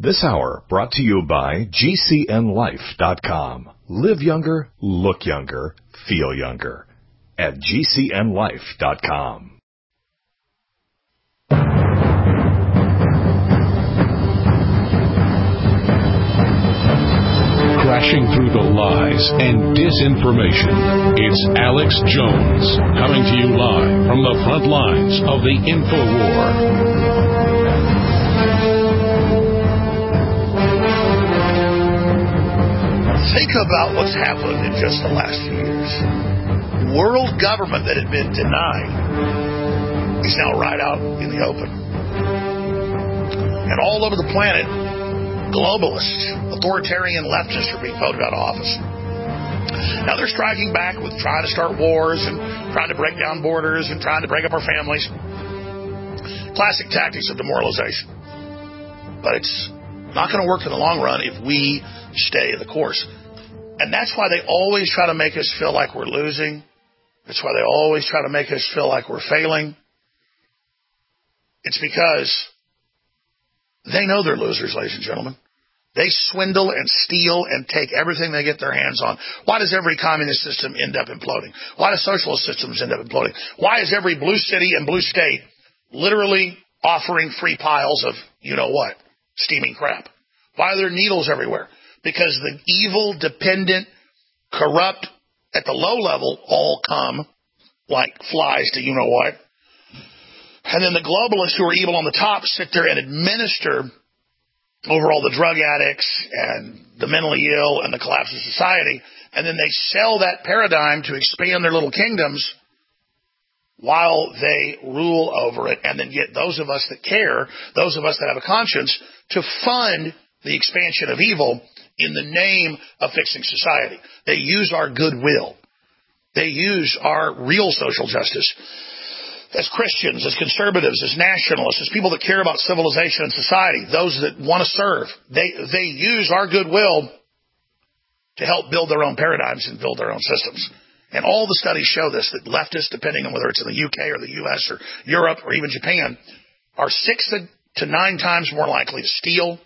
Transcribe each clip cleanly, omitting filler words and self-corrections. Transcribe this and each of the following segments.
This hour brought to you by GCNLife.com. Live younger, look younger, feel younger at GCNLife.com. Crashing through the lies and disinformation, it's Alex Jones, coming to you live from the front lines of the InfoWar. Think about what's happened in just the last few years. World government that had been denied is now right out in the open. And all over the planet, globalists, authoritarian leftists are being voted out of office. Now they're striking back with trying to start wars and trying to break down borders and trying to break up our families. Classic tactics of demoralization. But it's not going to work in the long run if we stay the course. And that's why they always try to make us feel like we're losing. That's why they always try to make us feel like we're failing. It's because they know they're losers, ladies and gentlemen. They swindle and steal and take everything they get their hands on. Why does every communist system end up imploding? Why do socialist systems end up imploding? Why is every blue city and blue state literally offering free piles of you-know-what, steaming crap? Why are there needles everywhere? Because the evil, dependent, corrupt, at the low level, all come like flies to you-know-what. And then the globalists who are evil on the top sit there and administer over all the drug addicts and the mentally ill and the collapse of society. And then they sell that paradigm to expand their little kingdoms while they rule over it, and then get those of us that care, those of us that have a conscience, to fund the expansion of evil in the name of fixing society. They use our goodwill. They use our real social justice. As Christians, as conservatives, as nationalists, as people that care about civilization and society, those that want to serve, they use our goodwill to help build their own paradigms and build their own systems. And all the studies show this, that leftists, depending on whether it's in the UK or the US or Europe or even Japan, are 6 to 9 times more likely to steal,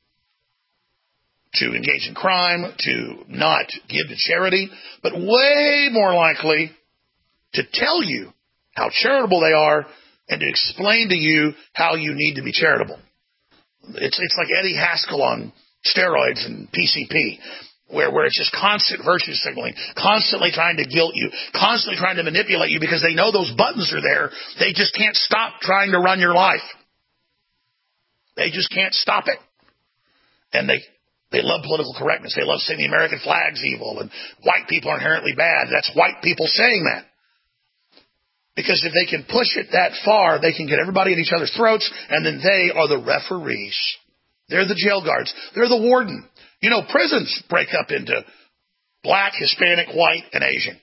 to engage in crime, to not give to charity, but way more likely to tell you how charitable they are and to explain to you how you need to be charitable. It's like Eddie Haskell on steroids and PCP, where it's just constant virtue signaling, constantly trying to guilt you, constantly trying to manipulate you because they know those buttons are there. They just can't stop trying to run your life. They just can't stop it. And they love political correctness. They love saying the American flag's evil and white people are inherently bad. That's white people saying that. Because if they can push it that far, they can get everybody at each other's throats, and then they are the referees. They're the jail guards. They're the warden. You know, prisons break up into black, Hispanic, white, and Asian.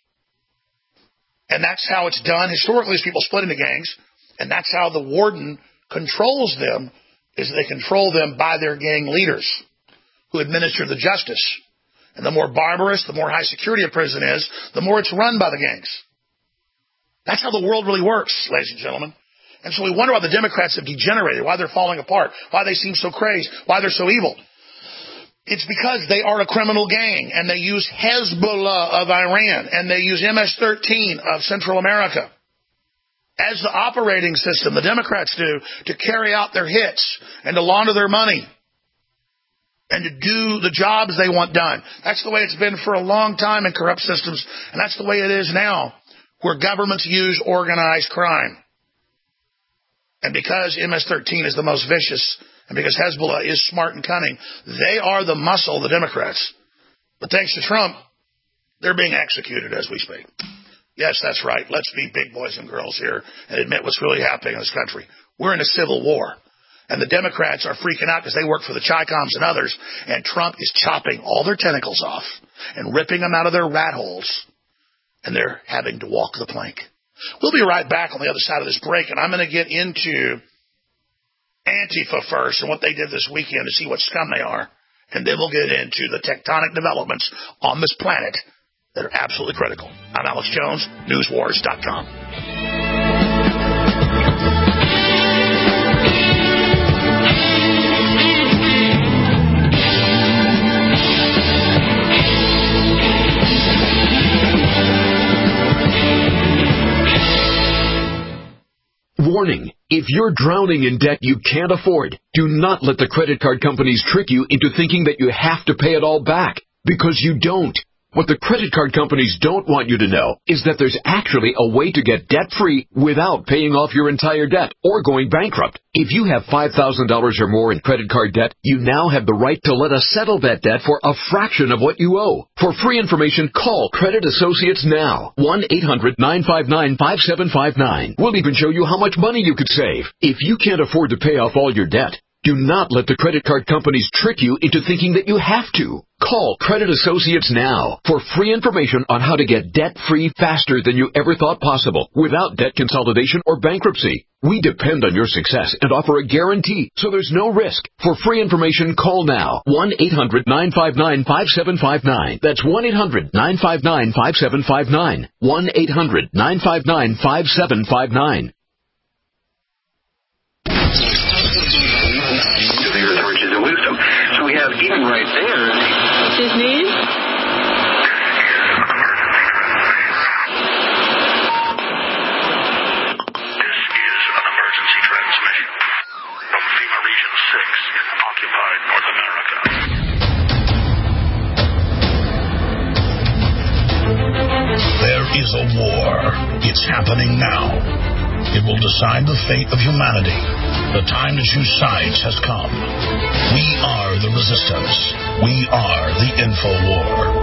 And that's how it's done. Historically, is people split into gangs, and that's how the warden controls them, is they control them by their gang leaders who administer the justice. And the more barbarous, the more high security a prison is, the more it's run by the gangs. That's how the world really works, ladies and gentlemen. And so we wonder why the Democrats have degenerated, why they're falling apart, why they seem so crazed, why they're so evil. It's because they are a criminal gang, and they use Hezbollah of Iran, and they use MS-13 of Central America as the operating system, the Democrats do, to carry out their hits and to launder their money and to do the jobs they want done. That's the way it's been for a long time in corrupt systems, and that's the way it is now, where governments use organized crime. And because MS-13 is the most vicious, and because Hezbollah is smart and cunning, they are the muscle of the Democrats. But thanks to Trump, they're being executed as we speak. Yes, that's right. Let's be big boys and girls here and admit what's really happening in this country. We're in a civil war. And the Democrats are freaking out because they work for the Chi-Coms and others, and Trump is chopping all their tentacles off and ripping them out of their rat holes. And they're having to walk the plank. We'll be right back on the other side of this break, and I'm going to get into Antifa first and what they did this weekend to see what scum they are. And then we'll get into the tectonic developments on this planet that are absolutely critical. I'm Alex Jones, newswars.com. Warning, if you're drowning in debt you can't afford, do not let the credit card companies trick you into thinking that you have to pay it all back, because you don't. What the credit card companies don't want you to know is that there's actually a way to get debt-free without paying off your entire debt or going bankrupt. If you have $5,000 or more in credit card debt, you now have the right to let us settle that debt for a fraction of what you owe. For free information, call Credit Associates now. 1-800-959-5759. We'll even show you how much money you could save. If you can't afford to pay off all your debt, do not let the credit card companies trick you into thinking that you have to. Call Credit Associates now for free information on how to get debt-free faster than you ever thought possible without debt consolidation or bankruptcy. We depend on your success and offer a guarantee, so there's no risk. For free information, call now. 1-800-959-5759. That's 1-800-959-5759. 1-800-959-5759. Riches and wisdom. So we have even right there. What's his name? This is an emergency transmission from FEMA Region 6 in occupied North America. There is a war. It's happening now. It will decide the fate of humanity. The time to choose sides has come. We are the resistance. We are the InfoWar.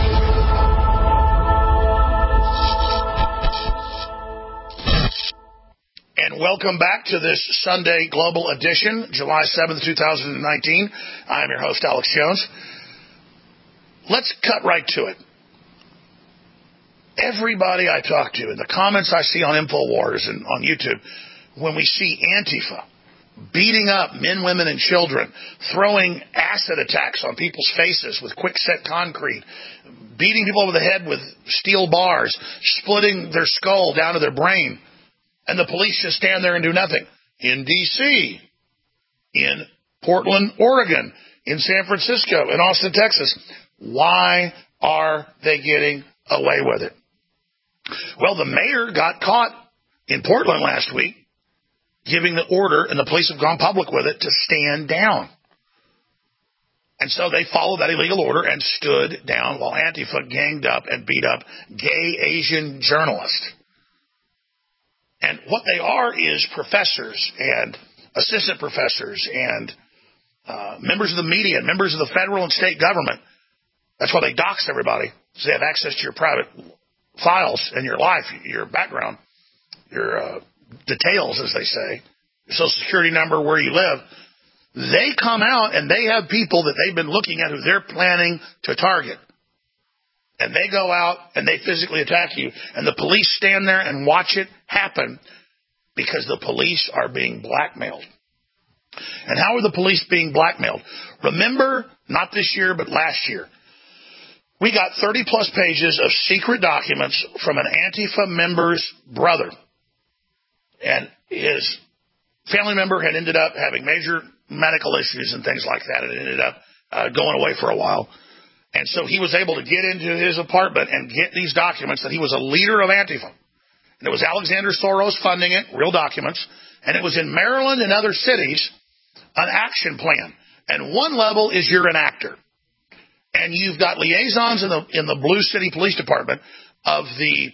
And welcome back to this Sunday Global Edition, July 7th, 2019. I'm your host, Alex Jones. Let's cut right to it. Everybody I talk to, and the comments I see on InfoWars and on YouTube, when we see Antifa beating up men, women, and children, throwing acid attacks on people's faces with quick-set concrete, beating people over the head with steel bars, splitting their skull down to their brain, and the police just stand there and do nothing. In D.C., in Portland, Oregon, in San Francisco, in Austin, Texas. Why are they getting away with it? Well, the mayor got caught in Portland last week giving the order, and the police have gone public with it, to stand down. And so they followed that illegal order and stood down while Antifa ganged up and beat up gay Asian journalists. And what they are is professors and assistant professors and members of the media, members of the federal and state government. That's why they doxed everybody, so they have access to your private files and your life, your background, your details, as they say, your social security number, where you live. They come out and they have people that they've been looking at who they're planning to target. And they go out and they physically attack you. And the police stand there and watch it happen because the police are being blackmailed. And how are the police being blackmailed? Remember, not this year, but last year, we got 30-plus pages of secret documents from an Antifa member's brother. And his family member had ended up having major medical issues and things like that. It ended up going away for a while. And so he was able to get into his apartment and get these documents that he was a leader of Antifa. And it was Alexander Soros funding it, real documents. And it was in Maryland and other cities, an action plan. And one level is you're an actor. And you've got liaisons in the Blue City Police Department of the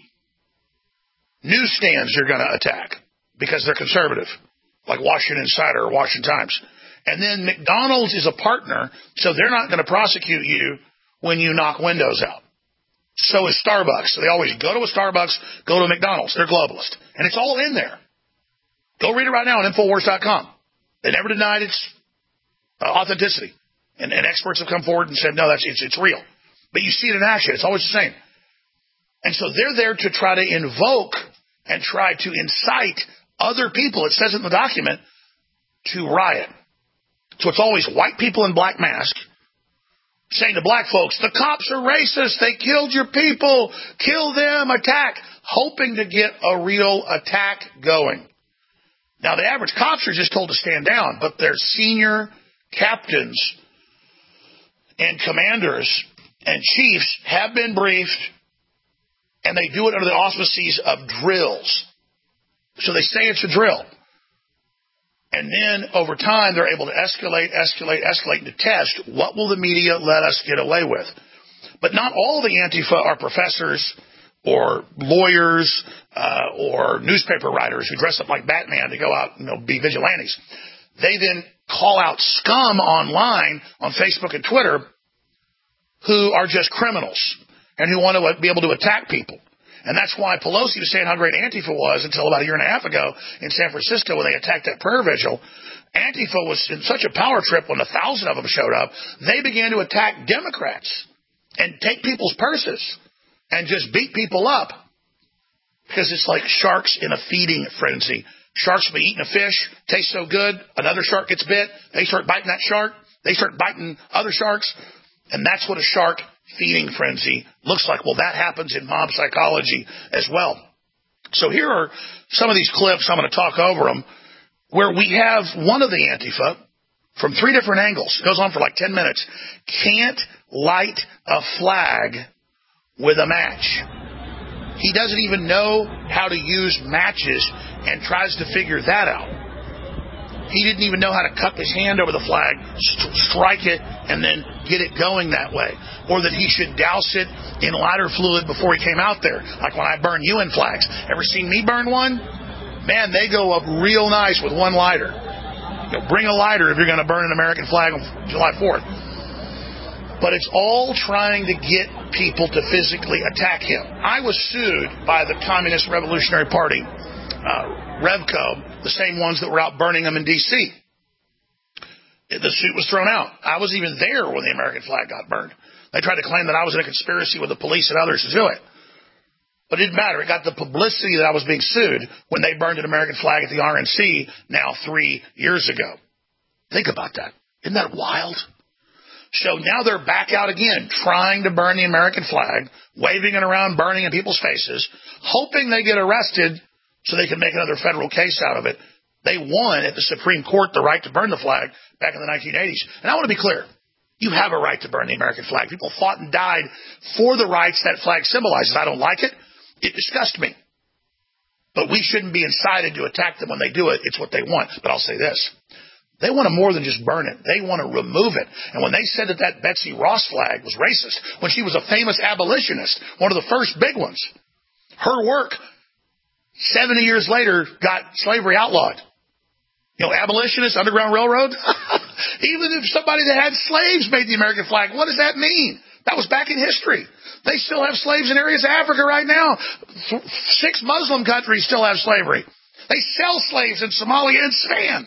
newsstands you're going to attack because they're conservative, like Washington Insider or Washington Times. And then McDonald's is a partner, so they're not going to prosecute you when you knock windows out. So is Starbucks. So they always go to a Starbucks, go to a McDonald's. They're globalist. And it's all in there. Go read it right now on Infowars.com. They never denied its authenticity. And experts have come forward and said, no, it's real. But you see it in action. It's always the same. And so they're there to try to invoke and try to incite other people, it says in the document, to riot. So it's always white people in black masks saying to black folks, the cops are racist. They killed your people. Kill them. Attack. Hoping to get a real attack going. Now, the average cops are just told to stand down, but their senior captains and commanders and chiefs have been briefed, and they do it under the auspices of drills. So they say it's a drill. And then over time, they're able to escalate, and to test what will the media let us get away with. But not all the Antifa are professors or lawyers or newspaper writers who dress up like Batman to go out and be vigilantes. They then call out scum online on Facebook and Twitter who are just criminals and who want to be able to attack people. And that's why Pelosi was saying how great Antifa was until about a year and a half ago in San Francisco when they attacked that prayer vigil. Antifa was in such a power trip when 1,000 of them showed up, they began to attack Democrats and take people's purses and just beat people up. Because it's like sharks in a feeding frenzy. Sharks will be eating a fish, tastes so good, another shark gets bit, they start biting that shark, they start biting other sharks, and that's what a shark feeding frenzy looks like. Well, that happens in mob psychology as well. So here are some of these clips. I'm going to talk over them, where we have one of the Antifa from 3 different angles. It goes on for like 10 minutes. Can't light a flag with a match. He doesn't even know how to use matches and tries to figure that out. He didn't even know how to cup his hand over the flag, strike it, and then get it going that way. Or that he should douse it in lighter fluid before he came out there, like when I burn UN flags. Ever seen me burn one? Man, they go up real nice with one lighter. Bring a lighter if you're going to burn an American flag on July 4th. But it's all trying to get people to physically attack him. I was sued by the Communist Revolutionary Party, Revco, the same ones that were out burning them in D.C. The suit was thrown out. I was even there when the American flag got burned. They tried to claim that I was in a conspiracy with the police and others to do it. But it didn't matter. It got the publicity that I was being sued when they burned an American flag at the RNC now 3 years ago. Think about that. Isn't that wild? So now they're back out again, trying to burn the American flag, waving it around, burning in people's faces, hoping they get arrested so they can make another federal case out of it. They won at the Supreme Court the right to burn the flag back in the 1980s. And I want to be clear. You have a right to burn the American flag. People fought and died for the rights that flag symbolizes. I don't like it. It disgusts me. But we shouldn't be incited to attack them when they do it. It's what they want. But I'll say this. They want to more than just burn it. They want to remove it. And when they said that Betsy Ross flag was racist, when she was a famous abolitionist, one of the first big ones, her work 70 years later got slavery outlawed. Abolitionists, Underground Railroad. Even if somebody that had slaves made the American flag, what does that mean? That was back in history. They still have slaves in areas of Africa right now. 6 Muslim countries still have slavery. They sell slaves in Somalia and Sudan.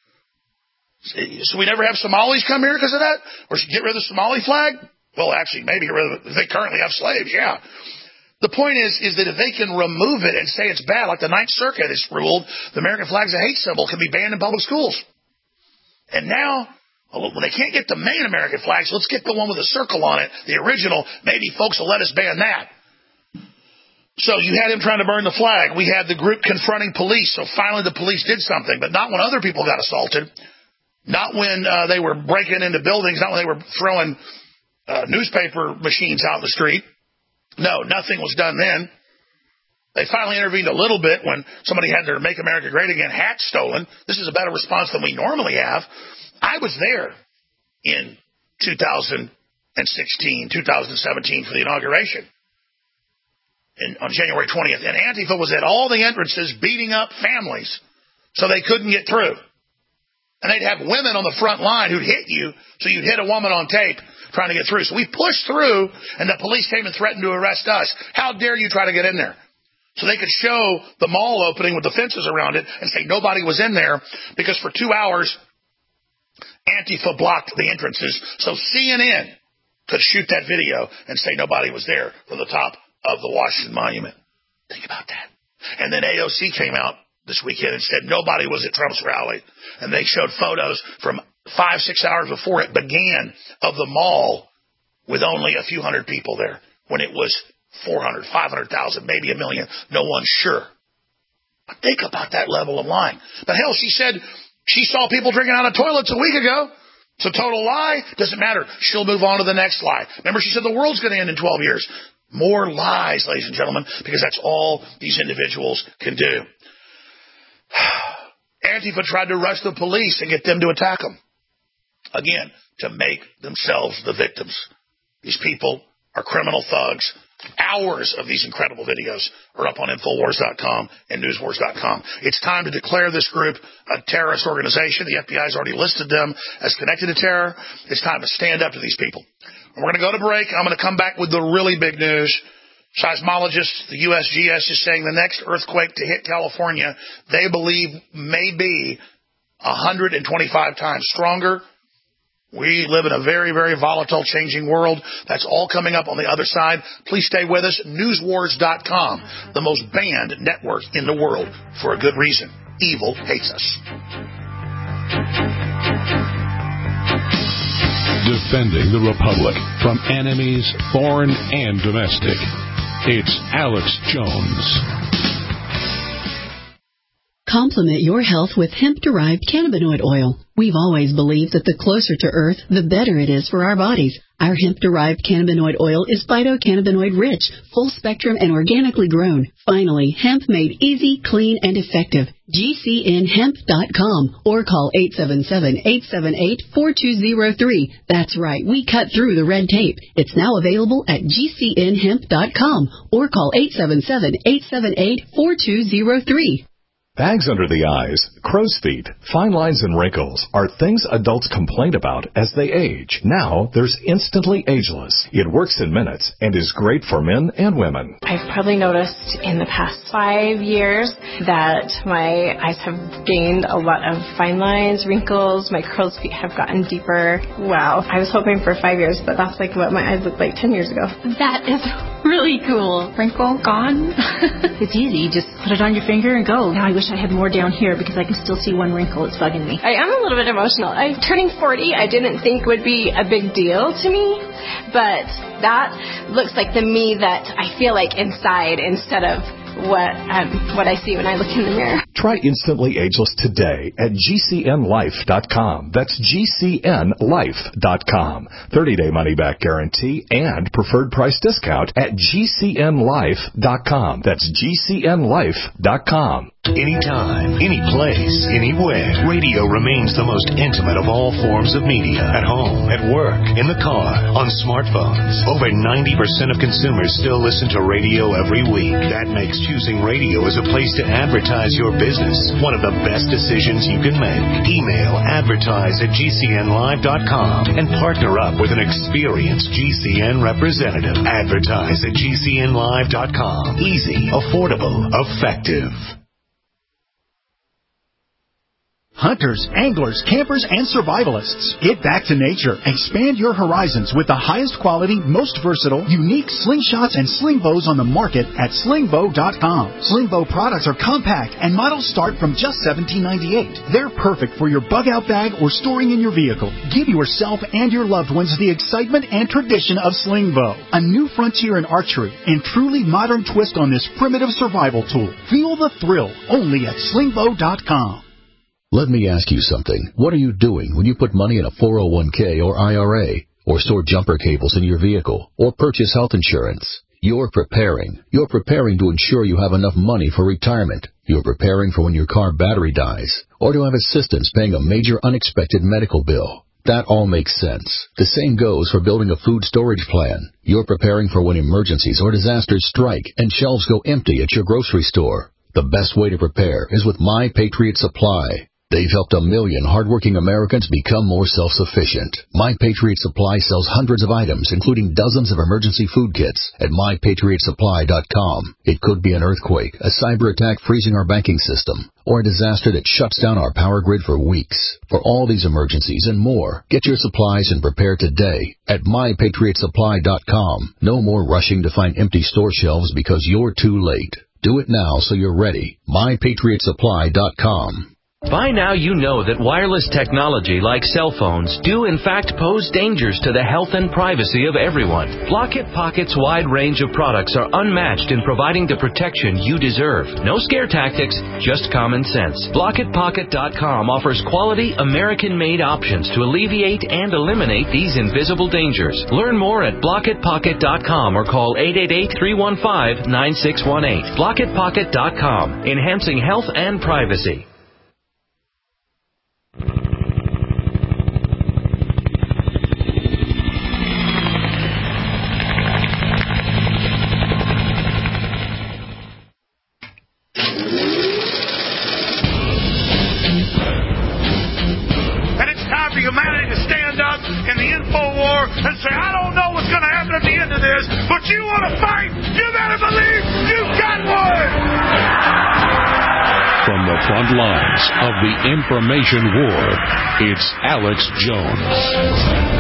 So we never have Somalis come here because of that? Or get rid of the Somali flag? Well, actually, maybe they currently have slaves, yeah. The point is that if they can remove it and say it's bad, like the Ninth Circuit has ruled, the American flag's a hate symbol, can be banned in public schools. And now, when they can't get the main American flag, so let's get the one with a circle on it, the original. Maybe folks will let us ban that. So you had him trying to burn the flag. We had the group confronting police. So finally the police did something, but not when other people got assaulted. Not when they were breaking into buildings, not when they were throwing newspaper machines out in the street. No, nothing was done then. They finally intervened a little bit when somebody had their Make America Great Again hat stolen. This is a better response than we normally have. I was there in 2016, 2017 for the inauguration on January 20th. And Antifa was at all the entrances beating up families so they couldn't get through. And they'd have women on the front line who'd hit you, so you'd hit a woman on tape trying to get through. So we pushed through, and the police came and threatened to arrest us. How dare you try to get in there? So they could show the mall opening with the fences around it and say nobody was in there because for 2 hours, Antifa blocked the entrances. So CNN could shoot that video and say nobody was there from the top of the Washington Monument. Think about that. And then AOC came out this weekend and said nobody was at Trump's rally. And they showed photos from 5-6 hours before it began of the mall with only a few hundred people there when it was 400, 500,000, maybe 1 million. No one's sure. But think about that level of lying. But hell, she said she saw people drinking out of toilets a week ago. It's a total lie. Doesn't matter. She'll move on to the next lie. Remember, she said the world's going to end in 12 years. More lies, ladies and gentlemen, because that's all these individuals can do. Antifa tried to rush the police and get them to attack them. Again, to make themselves the victims. These people are criminal thugs. Hours of these incredible videos are up on Infowars.com and Newswars.com. It's time to declare this group a terrorist organization. The FBI has already listed them as connected to terror. It's time to stand up to these people. And we're going to go to break. I'm going to come back with the really big news. Seismologists, the USGS is saying the next earthquake to hit California, they believe may be 125 times stronger. We live in a very, very volatile, changing world. That's all coming up on the other side. Please stay with us. Newswars.com, the most banned network in the world, for a good reason. Evil hates us. Defending the Republic from enemies, foreign and domestic. It's Alex Jones. Complement your health with hemp-derived cannabinoid oil. We've always believed that the closer to Earth, the better it is for our bodies. Our hemp-derived cannabinoid oil is phytocannabinoid-rich, full-spectrum, and organically grown. Finally, hemp made easy, clean, and effective. GCNhemp.com or call 877-878-4203. That's right, we cut through the red tape. It's now available at GCNhemp.com or call 877-878-4203. Bags under the eyes, crow's feet, fine lines and wrinkles are things adults complain about as they age. Now, there's Instantly Ageless. It works in minutes and is great for men and women. I've probably noticed in the past 5 years that my eyes have gained a lot of fine lines, wrinkles, my crow's feet have gotten deeper. Wow. I was hoping for 5 years, but that's like what my eyes looked like 10 years ago. That is really cool. Wrinkle gone. It's easy. You just put it on your finger and go. Now I wish I had more down here because I can still see one wrinkle. It's bugging me. I am a little bit emotional. Turning 40, I didn't think would be a big deal to me, but that looks like the me that I feel like inside instead of what I see when I look in the mirror. Try Instantly Ageless today at GCNlife.com. That's GCNlife.com. 30-day money-back guarantee and preferred price discount at GCNlife.com. That's GCNlife.com. Anytime, any place, anywhere. Radio remains the most intimate of all forms of media. At home, at work, in the car, on smartphones. Over 90% of consumers still listen to radio every week. That makes choosing radio as a place to advertise your business one of the best decisions you can make. Email advertise@GCNlive.com and partner up with an experienced GCN representative. Advertise@GCNlive.com. Easy, affordable, effective. Hunters, anglers, campers, and survivalists. Get back to nature. Expand your horizons with the highest quality, most versatile, unique slingshots and sling bows on the market at slingbow.com. Sling bow products are compact and models start from just $17.98. They're perfect for your bug-out bag or storing in your vehicle. Give yourself and your loved ones the excitement and tradition of sling bow. A new frontier in archery and truly modern twist on this primitive survival tool. Feel the thrill only at slingbow.com. Let me ask you something. What are you doing when you put money in a 401k or IRA, or store jumper cables in your vehicle, or purchase health insurance? You're preparing. You're preparing to ensure you have enough money for retirement. You're preparing for when your car battery dies, or to have assistance paying a major unexpected medical bill. That all makes sense. The same goes for building a food storage plan. You're preparing for when emergencies or disasters strike and shelves go empty at your grocery store. The best way to prepare is with My Patriot Supply. They've helped 1 million hardworking Americans become more self-sufficient. My Patriot Supply sells hundreds of items, including dozens of emergency food kits at MyPatriotSupply.com. It could be an earthquake, a cyber attack freezing our banking system, or a disaster that shuts down our power grid for weeks. For all these emergencies and more, get your supplies and prepare today at MyPatriotSupply.com. No more rushing to find empty store shelves because you're too late. Do it now so you're ready. MyPatriotSupply.com. By now you know that wireless technology like cell phones do in fact pose dangers to the health and privacy of everyone. Blockit Pocket's wide range of products are unmatched in providing the protection you deserve. No scare tactics, just common sense. BlockitPocket.com offers quality American-made options to alleviate and eliminate these invisible dangers. Learn more at BlockitPocket.com or call 888-315-9618. BlockitPocket.com, enhancing health and privacy. and say, I don't know what's going to happen at the end of this, but you want to fight, you better believe you got one! From the front lines of the information war, it's Alex Jones.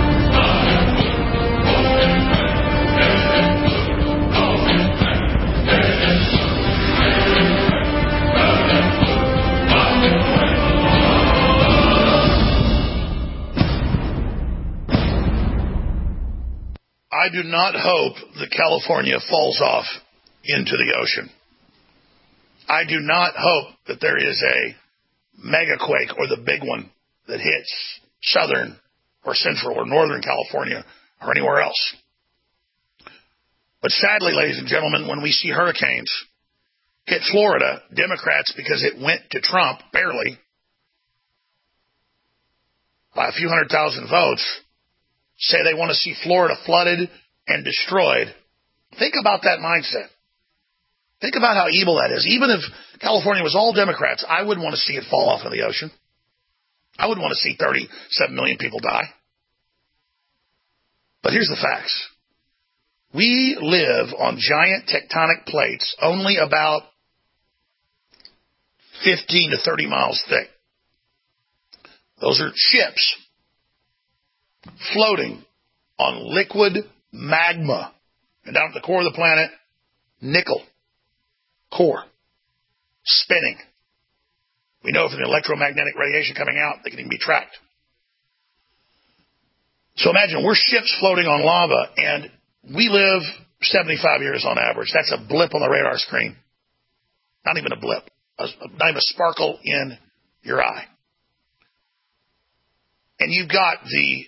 I do not hope that California falls off into the ocean. I do not hope that there is a megaquake or the big one that hits southern or central or northern California or anywhere else. But sadly, ladies and gentlemen, when we see hurricanes hit Florida, Democrats, because it went to Trump barely by a few 100,000 votes, say they want to see Florida flooded and destroyed. Think about that mindset. Think about how evil that is. Even if California was all Democrats, I wouldn't want to see it fall off in the ocean. I wouldn't want to see 37 million people die. But here's the facts. We live on giant tectonic plates only about 15 to 30 miles thick. Those are ships floating on liquid magma. And down at the core of the planet, nickel core spinning. We know from the electromagnetic radiation coming out, they can even be tracked. So imagine we're ships floating on lava, and we live 75 years on average. That's a blip on the radar screen. Not even a blip. Not even a sparkle in your eye. And you've got the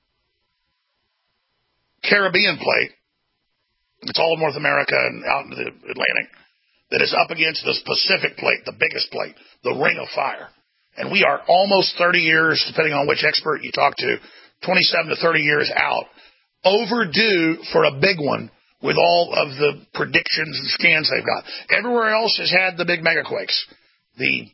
Caribbean plate, it's all of North America and out into the Atlantic, that is up against this Pacific plate, the biggest plate, the ring of fire. And we are almost 30 years, depending on which expert you talk to, 27 to 30 years out, overdue for a big one with all of the predictions and scans they've got. Everywhere else has had the big megaquakes, the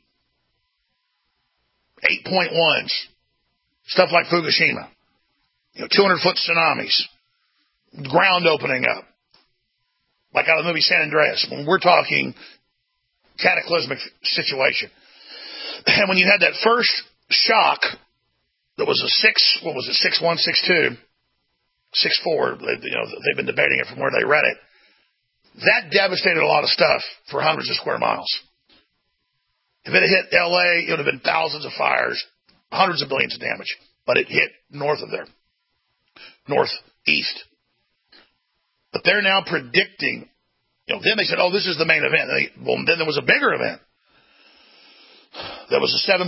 8.1s, stuff like Fukushima, 200-foot tsunamis, ground opening up, like out of the movie San Andreas. When we're talking cataclysmic situation. And when you had that first shock that was a 6.1, 6.2, 6.4, they've been debating it from where they read it, that devastated a lot of stuff for hundreds of square miles. If it had hit L.A., it would have been thousands of fires, hundreds of billions of damage. But it hit north of there, northeast. But they're now predicting, then they said, this is the main event. Then there was a bigger event. There was a 7+.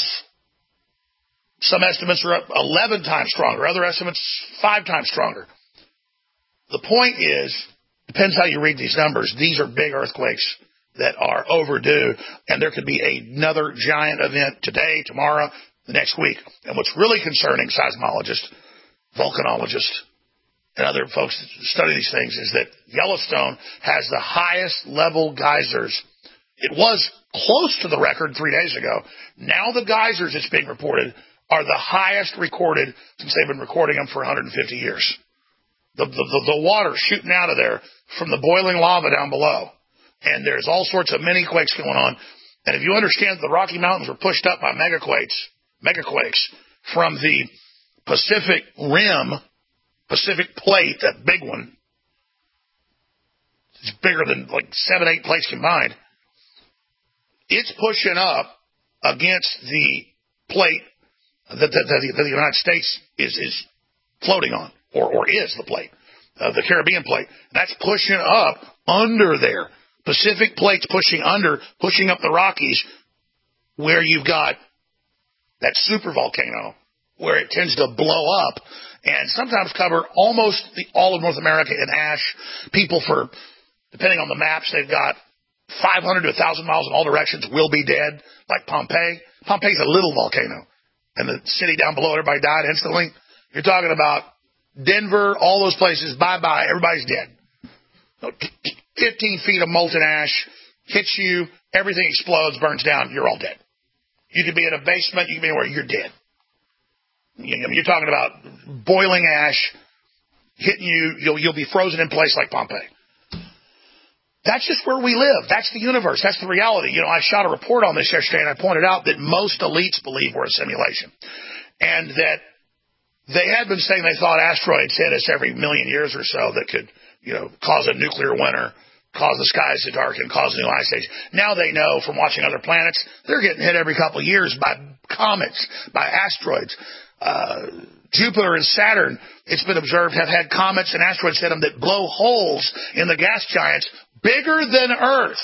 Some estimates are up 11 times stronger. Other estimates 5 times stronger. The point is, depends how you read these numbers, these are big earthquakes that are overdue, and there could be another giant event today, tomorrow, the next week. And what's really concerning seismologists, volcanologists, and other folks that study these things is that Yellowstone has the highest level geysers. It was close to the record 3 days ago. Now the geysers that's being reported are the highest recorded since they've been recording them for 150 years. The water shooting out of there from the boiling lava down below. And there's all sorts of mini quakes going on. And if you understand the Rocky Mountains were pushed up by megaquakes from the Pacific Rim, Pacific plate, that big one, it's bigger than like 7, 8 plates combined. It's pushing up against the plate that the United States is floating on, or is the plate, the Caribbean plate. That's pushing up under there. Pacific plate's pushing up the Rockies, where you've got that super volcano, where it tends to blow up and sometimes cover almost all of North America in ash. People, depending on the maps, they've got 500 to 1,000 miles in all directions will be dead, like Pompeii. Pompeii's a little volcano, and the city down below, everybody died instantly. You're talking about Denver, all those places, bye-bye, everybody's dead. 15 feet of molten ash hits you, everything explodes, burns down, you're all dead. You could be in a basement, you could be anywhere, you're dead. You're talking about boiling ash, hitting you. You'll be frozen in place like Pompeii. That's just where we live. That's the universe. That's the reality. I shot a report on this yesterday, and I pointed out that most elites believe we're a simulation, and that they had been saying they thought asteroids hit us every million years or so that could, cause a nuclear winter, cause the skies to darken, cause a new ice age. Now they know from watching other planets, they're getting hit every couple of years by comets, by asteroids. Jupiter and Saturn, it's been observed, have had comets and asteroids hit them that blow holes in the gas giants bigger than Earth.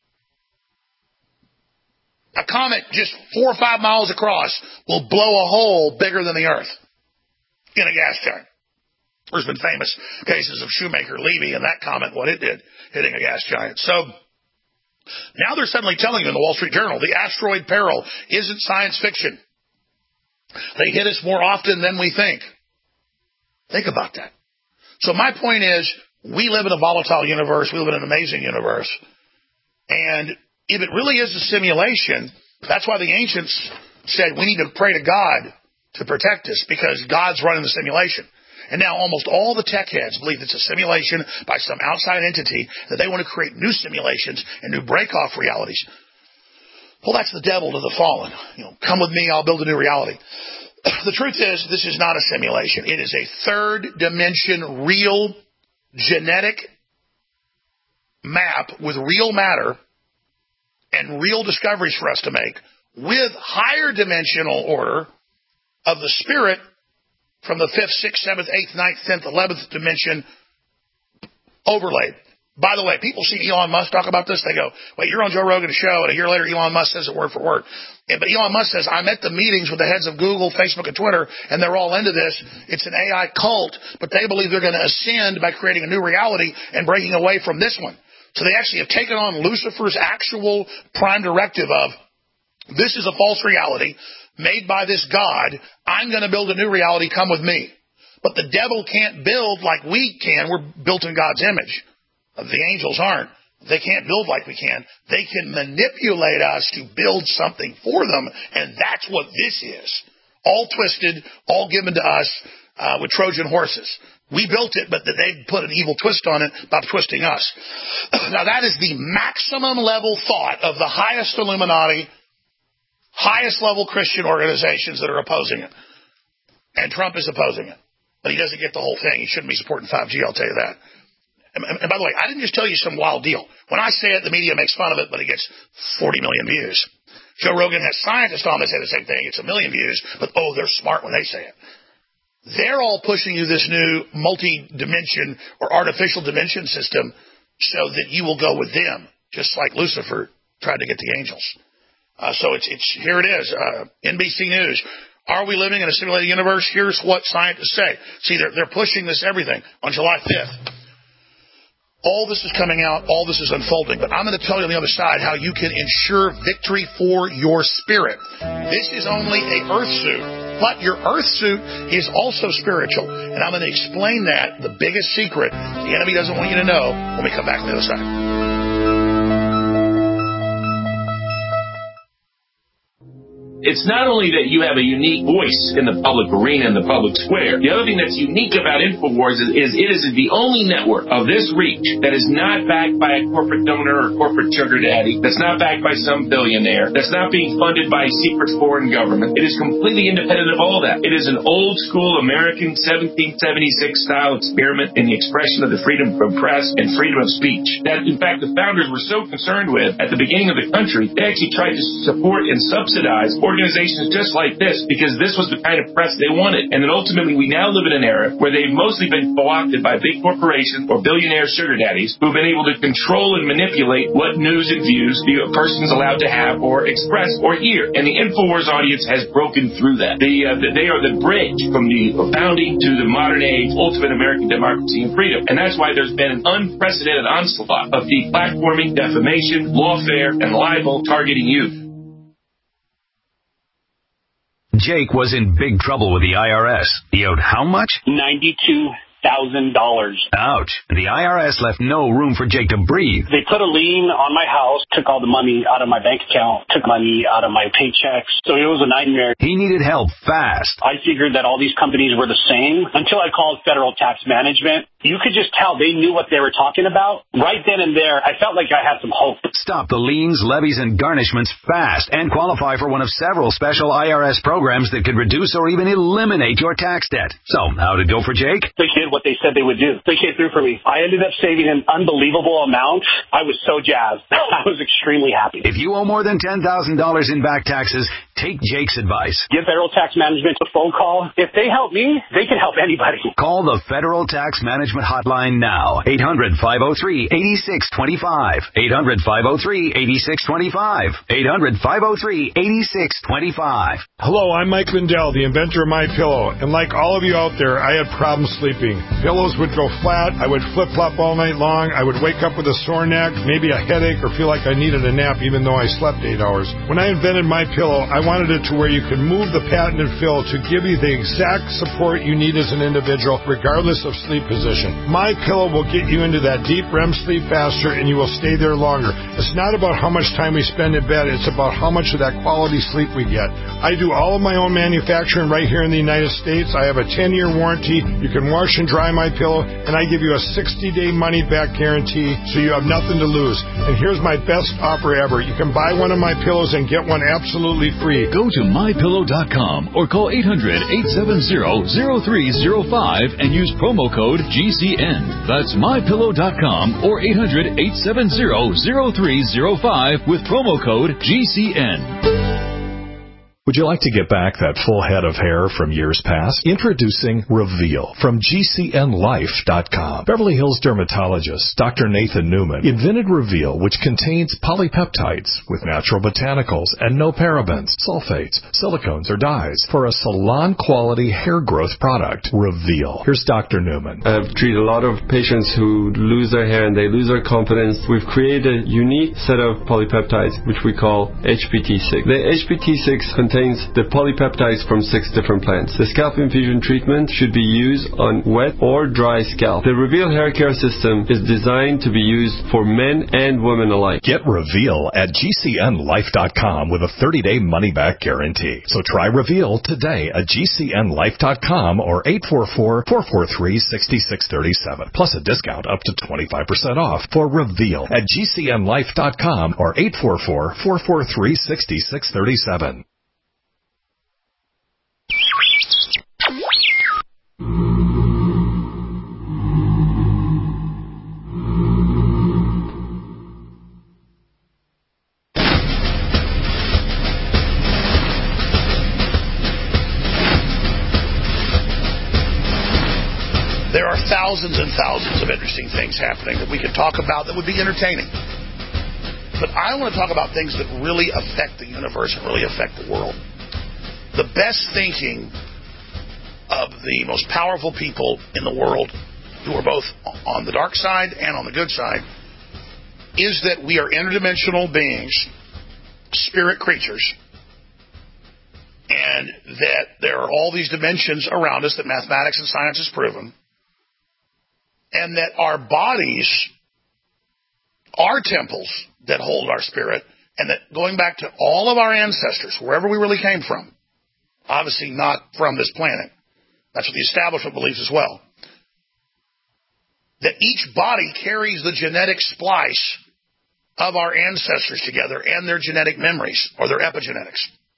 A comet just 4 or 5 miles across will blow a hole bigger than the Earth in a gas giant. There's been famous cases of Shoemaker-Levy and that comet, what it did, hitting a gas giant. So now they're suddenly telling you in the Wall Street Journal, the asteroid peril isn't science fiction. They hit us more often than we think. Think about that. So my point is, we live in a volatile universe. We live in an amazing universe. And if it really is a simulation, that's why the ancients said we need to pray to God to protect us, because God's running the simulation. And now almost all the tech heads believe it's a simulation by some outside entity, that they want to create new simulations and new break-off realities. Well, that's the devil to the fallen. Come with me, I'll build a new reality. The truth is, this is not a simulation. It is a third dimension, real genetic map with real matter and real discoveries for us to make with higher dimensional order of the spirit from the 5th, 6th, 7th, 8th, 9th, 10th, 11th dimension overlaid. By the way, people see Elon Musk talk about this. They go, wait, you're on Joe Rogan's show, and a year later Elon Musk says it word for word. But Elon Musk says, I'm at the meetings with the heads of Google, Facebook, and Twitter, and they're all into this. It's an AI cult, but they believe they're going to ascend by creating a new reality and breaking away from this one. So they actually have taken on Lucifer's actual prime directive of, this is a false reality made by this God. I'm going to build a new reality. Come with me. But the devil can't build like we can. We're built in God's image. The angels aren't. They can't build like we can. They can manipulate us to build something for them, and that's what this is. All twisted, all given to us with Trojan horses. We built it, but they put an evil twist on it by twisting us. Now, that is the maximum level thought of the highest Illuminati, highest level Christian organizations that are opposing it. And Trump is opposing it. But he doesn't get the whole thing. He shouldn't be supporting 5G, I'll tell you that. And by the way, I didn't just tell you some wild deal. When I say it, the media makes fun of it, but it gets 40 million views. Joe Rogan has scientists on that say the same thing. It's 1 million views, but they're smart when they say it. They're all pushing you this new multi-dimension or artificial dimension system so that you will go with them, just like Lucifer tried to get the angels. So it's here it is, NBC News. Are we living in a simulated universe? Here's what scientists say. See, they're pushing this everything on July 5th. All this is coming out. All this is unfolding. But I'm going to tell you on the other side how you can ensure victory for your spirit. This is only a earth suit, but your earth suit is also spiritual. And I'm going to explain that, the biggest secret the enemy doesn't want you to know, when we come back on the other side. It's not only that you have a unique voice in the public arena, in the public square. The other thing that's unique about InfoWars is it is the only network of this reach that is not backed by a corporate donor or corporate sugar daddy, that's not backed by some billionaire, that's not being funded by a secret foreign government. It is completely independent of all that. It is an old-school American 1776-style experiment in the expression of the freedom of press and freedom of speech that, in fact, the founders were so concerned with at the beginning of the country, they actually tried to support and subsidize organizations just like this, because this was the kind of press they wanted. And then ultimately we now live in an era where they've mostly been co-opted by big corporations or billionaire sugar daddies who've been able to control and manipulate what news and views the person's allowed to have or express or hear. And the InfoWars audience has broken through that. They are the bridge from the founding to the modern age ultimate American democracy and freedom. And that's why there's been an unprecedented onslaught of deplatforming, defamation, lawfare, and libel targeting youth. Jake was in big trouble with the IRS. He owed how much? $92 Ouch. The IRS left no room for Jake to breathe. They put a lien on my house, took all the money out of my bank account, took money out of my paychecks. So it was a nightmare. He needed help fast. I figured that all these companies were the same until I called Federal Tax Management. You could just tell they knew what they were talking about. Right then and there, I felt like I had some hope. Stop the liens, levies, and garnishments fast and qualify for one of several special IRS programs that could reduce or even eliminate your tax debt. So, how'd it go for Jake? They did what they said they would do. They came through for me. I ended up saving an unbelievable amount. I was so jazzed. I was extremely happy. If you owe more than $10,000 in back taxes, take Jake's advice. Give Federal Tax Management a phone call. If they help me, they can help anybody. Call the Federal Tax Management Hotline now. 800-503-8625. 800-503-8625. 800-503-8625. Hello, I'm Mike Lindell, the inventor of MyPillow. And like all of you out there, I had problems sleeping. Pillows would go flat. I would flip-flop all night long. I would wake up with a sore neck, maybe a headache, or feel like I needed a nap even though I slept 8 hours. When I invented MyPillow, I wanted it to where you could move the patented fill to give you the exact support you need as an individual, regardless of sleep position. MyPillow will get you into that deep REM sleep faster, and you will stay there longer. It's not about how much time we spend in bed. It's about how much of that quality sleep we get. I do all of my own manufacturing right here in the United States. I have a 10-year warranty. You can wash and dry MyPillow, and I give you a 60-day money-back guarantee, so you have nothing to lose. And here's my best offer ever. You can buy one of my pillows and get one absolutely free. Go to MyPillow.com or call 800-870-0305 and use promo code GCN. That's MyPillow.com or 800-870-0305 with promo code GCN. Would you like to get back that full head of hair from years past? Introducing Reveal from GCNlife.com. Beverly Hills dermatologist Dr. Nathan Newman invented Reveal, which contains polypeptides with natural botanicals and no parabens, sulfates, silicones, or dyes for a salon-quality hair growth product. Reveal. Here's Dr. Newman. I've treated a lot of patients who lose their hair and they lose their confidence. We've created a unique set of polypeptides, which we call HPT6. The HPT6 contains the polypeptides from 6 different plants. The scalp infusion treatment should be used on wet or dry scalp. The Reveal hair care system is designed to be used for men and women alike. Get Reveal at GCNlife.com with a 30-day money-back guarantee. So try Reveal today at GCNlife.com or 844-443-6637. Plus a discount up to 25% off for Reveal at GCNlife.com or 844-443-6637. There are thousands and thousands of interesting things happening that we could talk about that would be entertaining. But I want to talk about things that really affect the universe and really affect the world. The best thinking of the most powerful people in the world, who are both on the dark side and on the good side, is that we are interdimensional beings, spirit creatures, and that there are all these dimensions around us that mathematics and science has proven, and that our bodies are temples that hold our spirit, and that going back to all of our ancestors, wherever we really came from, obviously not from this planet, that's what the establishment believes as well, that each body carries the genetic splice of our ancestors together and their genetic memories, or their epigenetics.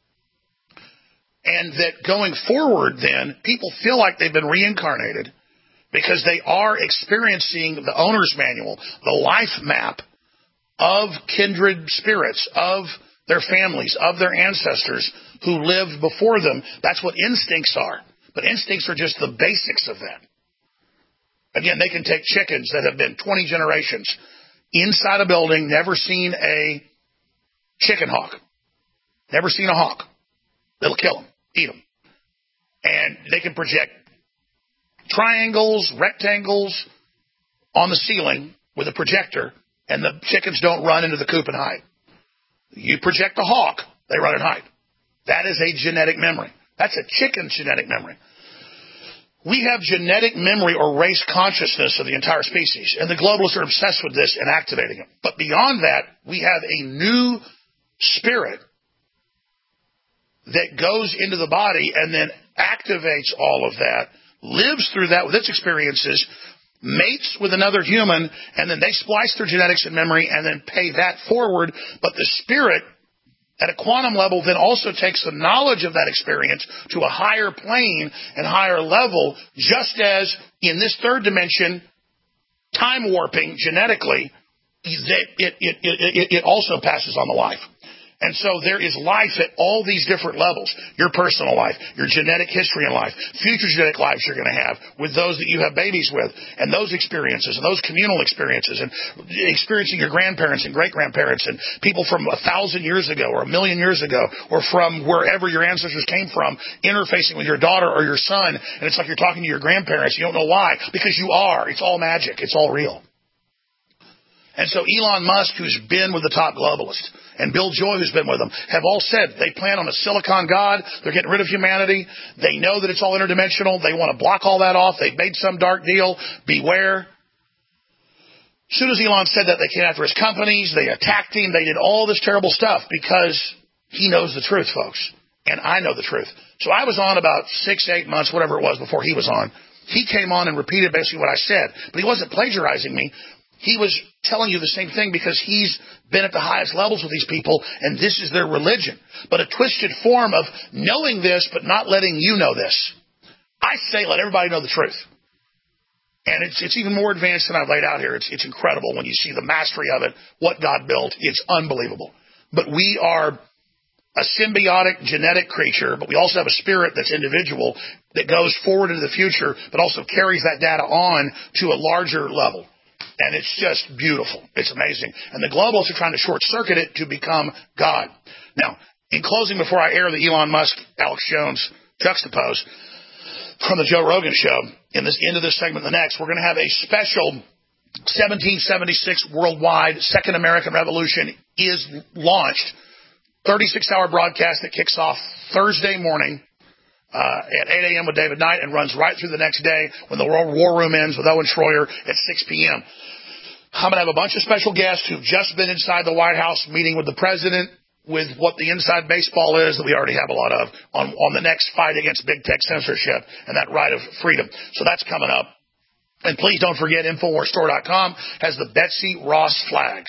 And that going forward then, people feel like they've been reincarnated because they are experiencing the owner's manual, the life map of kindred spirits, of their families, of their ancestors who lived before them. That's what instincts are. But instincts are just the basics of that. Again, they can take chickens that have been 20 generations inside a building, never seen a chicken hawk, never seen a hawk. They'll kill them, eat them. And they can project triangles, rectangles on the ceiling with a projector, and the chickens don't run into the coop and hide. You project a hawk, they run and hide. That is a genetic memory. That's a chicken's genetic memory. We have genetic memory or race consciousness of the entire species, and the globalists are obsessed with this and activating it. But beyond that, we have a new spirit that goes into the body and then activates all of that, lives through that with its experiences, mates with another human, and then they splice their genetics and memory and then pay that forward. But the spirit at a quantum level then also takes the knowledge of that experience to a higher plane and higher level, just as in this third dimension, time warping genetically, it also passes on the life. And so there is life at all these different levels. Your personal life, your genetic history in life, future genetic lives you're going to have with those that you have babies with, and those experiences, and those communal experiences, and experiencing your grandparents and great-grandparents, and people from 1,000 years ago or 1,000,000 years ago, or from wherever your ancestors came from, interfacing with your daughter or your son, and it's like you're talking to your grandparents. You don't know why, because you are. It's all magic. It's all real. And so Elon Musk, who's been with the top globalists, and Bill Joy, who's been with them, have all said they plan on a silicon god. They're getting rid of humanity. They know that it's all interdimensional. They want to block all that off. They've made some dark deal. Beware. As soon as Elon said that, they came after his companies. They attacked him. They did all this terrible stuff because he knows the truth, folks. And I know the truth. So I was on about 6-8 months, whatever it was, before he was on. He came on and repeated basically what I said. But he wasn't plagiarizing me. He was telling you the same thing because he's been at the highest levels with these people, and this is their religion. But a twisted form of knowing this but not letting you know this. I say let everybody know the truth. And it's even more advanced than I've laid out here. It's incredible when you see the mastery of it, what God built. It's unbelievable. But we are a symbiotic genetic creature, but we also have a spirit that's individual that goes forward into the future, but also carries that data on to a larger level. And it's just beautiful. It's amazing. And the globalists are trying to short-circuit it to become God. Now, in closing, before I air the Elon Musk, Alex Jones juxtapose from the Joe Rogan show, in this end of this segment and the next, we're going to have a special 1776 worldwide Second American Revolution is launched. 36-hour broadcast that kicks off Thursday morning at 8 a.m. with David Knight and runs right through the next day when the World War Room ends with Owen Schroyer at 6 p.m. I'm going to have a bunch of special guests who've just been inside the White House meeting with the president with what the inside baseball is that we already have a lot of on the next fight against big tech censorship and that right of freedom. So that's coming up. And please don't forget, InfoWarsStore.com has the Betsy Ross flags.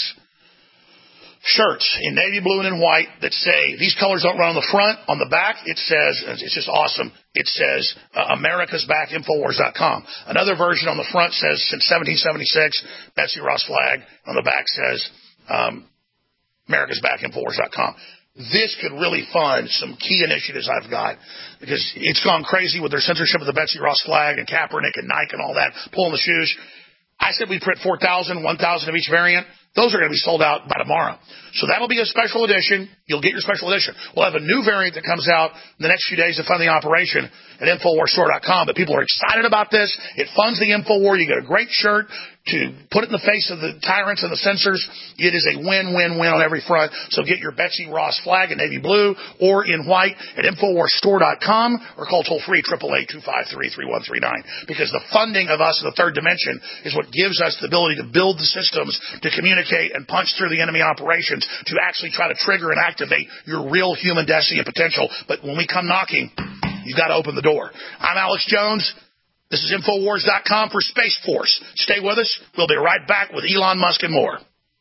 Shirts in navy blue and in white that say, these colors don't run on the front. On the back, it says, it's just awesome, it says, America's Back, Infowars.com. Another version on the front says, since 1776, Betsy Ross flag. On the back says, America's Back, Infowars.com. This could really fund some key initiatives I've got because it's gone crazy with their censorship of the Betsy Ross flag and Kaepernick and Nike and all that, pulling the shoes. I said we print 4,000, 1,000 of each variant. Those are going to be sold out by tomorrow. So that'll be a special edition. You'll get your special edition. We'll have a new variant that comes out in the next few days to fund the operation at InfoWarsStore.com. But people are excited about this. It funds the InfoWar. You get a great shirt to put it in the face of the tyrants and the censors. It is a win-win-win on every front. So get your Betsy Ross flag in navy blue or in white at InfoWarsStore.com or call toll-free 888-253-3139 because the funding of us in the third dimension is what gives us the ability to build the systems to communicate and punch through the enemy operations to actually try to trigger and activate your real human destiny and potential. But when we come knocking, you've got to open the door. I'm Alex Jones. This is Infowars.com for Space Force. Stay with us. We'll be right back with Elon Musk and more.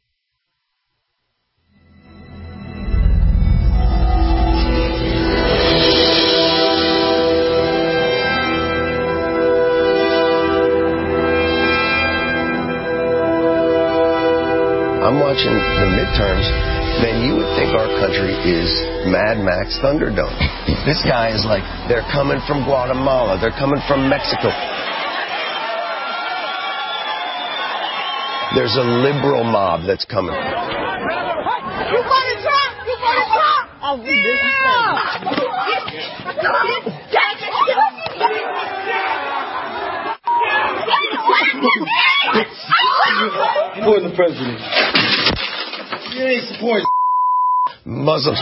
I'm watching the midterms, man, you would think our country is Mad Max Thunderdome. This guy is like, they're coming from Guatemala, they're coming from Mexico. There's a liberal mob that's coming. You want to talk? You want to talk? Oh, we For the president. You ain't supporting Muslims.